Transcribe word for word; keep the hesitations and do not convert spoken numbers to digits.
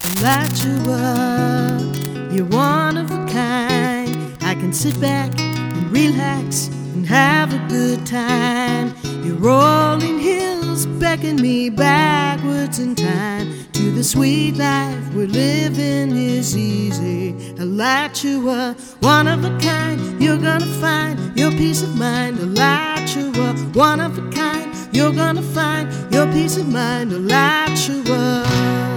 light you up. You're one of a kind. I can sit back and relax and have a good time. Your rolling hills beckon me backwards in time to the sweet life we're living is easy. I light you up, one of a kind. You're gonna find your peace of mind. I light you up, one of a kind. You're gonna find your peace of mind. I light you up.